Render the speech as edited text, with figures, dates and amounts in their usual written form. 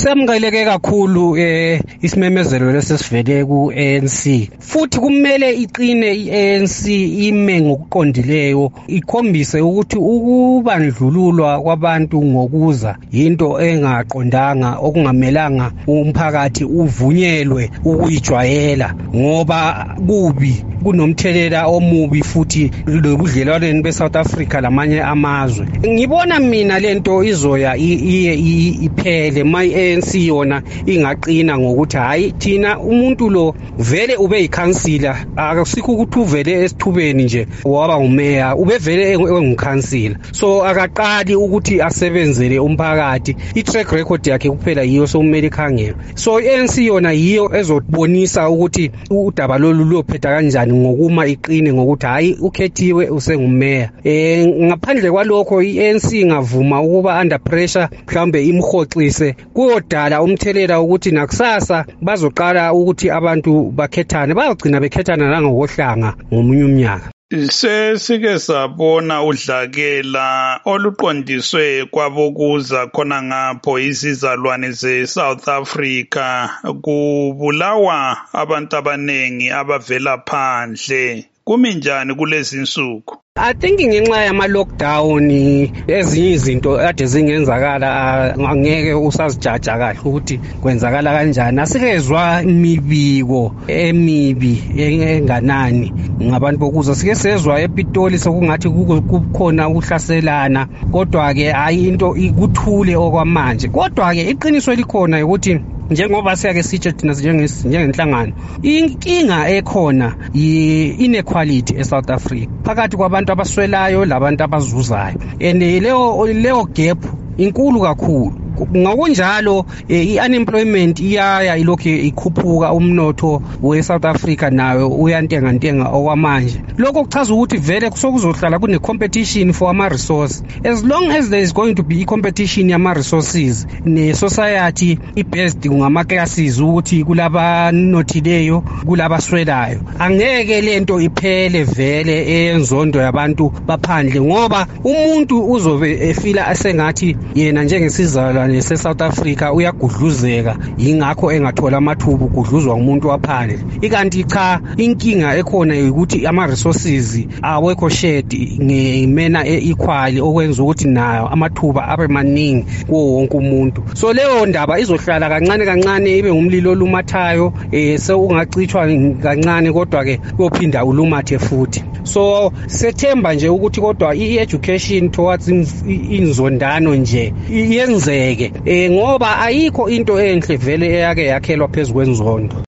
Semukeleke kakhulu isimemezelo lesesivele ku-ANC futhi kumele iqine i-ANC ime ngokuqondileyo ikhombise ukuthi ukubandlululwa kwabantu ngokuza into engaqondanga okungamelanga umphakathi uvunyelwe ukuyijwayela ngoba kubi kunomthelela omubi futhi lobudlelwaneni beSouth Africa lamanye amazwe. Ngibona mina lento izoya iphele ANC yona ingaqina ngokuthi hayi thina umuntu lo vele ube yikhansila akusikho ukuthi uvele esithubeni nje waba umeya ubevele engukhansila so akaqali ukuthi asebenzele umphakathi i-track record yakhe kuphela yiyo sokumele ikhangele so ANC yona yiyo ezobonisa ukuthi udaba lolu lophetha kanjani ngokuma iqine ngokuthi hayi ukhethiwe usengumeya ngaphandle kwalokho i-ANC ingavuma ukuba under pressure mhlambe imhoxise kuyodala umthelela ukuthi nakusasa bazoqala ukuthi abantu bakhethane bazogcina bekhethana nangokohlanga ngomunye umnyaka. Sesike sabona udlakela oluqondiswe kwabokuza khona ngapho izizalwane ze-South Africa kubulawa abantu abanengi abavela phandle kumi njani kulezi insuku? I think ngenxa yama-lockdown ezinye izinto ade zingenzakala angeke usazijaja kahle ukuthi kwenzakala kanjani. Asikezwa imibiko emibi enganani ngabantu bokuza sike sezwa ePitoli sokungathi kukhona ukuhlaselana kodwa-ke hayi into ikuthule okwamanje kodwa-ke iqiniso elikhona ukuthi njengoba siyake sitshe thina njengenhlangano inkinga ekhona yi-inequality eSouth Africa phakathi kwabantu abaswelayo labantu abazuzayo and leyo gap inkulu kakhulu ngokunjalo i-unemployment iyaya ilokhu ikhuphuka umnotho we-South Africa nayo uyantengantenga okwamanje lokho kuchaza ukuthi vele sokuzohlala kune-competition for ama-resource as long as there is going to be i-competition yama-resources ne-society i-based ngama-classes ukuthi kulabanothileyo kulabaswelayo angeke lento iphele vele eyenzondo yabantu baphandle ngoba umuntu uzobe efila asengathi yena njengesizalwane se-South Africa uyagudluzeka yingakho engathola amathuba ukudluzwa ngumuntu waphandle ikanti cha inkinga ekhona ukuthi ama-resources awekho shared ngemena equal okwenza ukuthi nayo amathuba abe maningi kuwo wonke umuntu so leyo ndaba izohlala kancane kancane ibe ngumlilo olumathayo sewungacithwa kancane kodwa-ke uyophinda ulumathe futhi so sethemba nje ukuthi kodwa i-education towards inzondano nje yenzeke ngoba ayikho into enhle vele eyake yakhelwa phezu kwenzondo.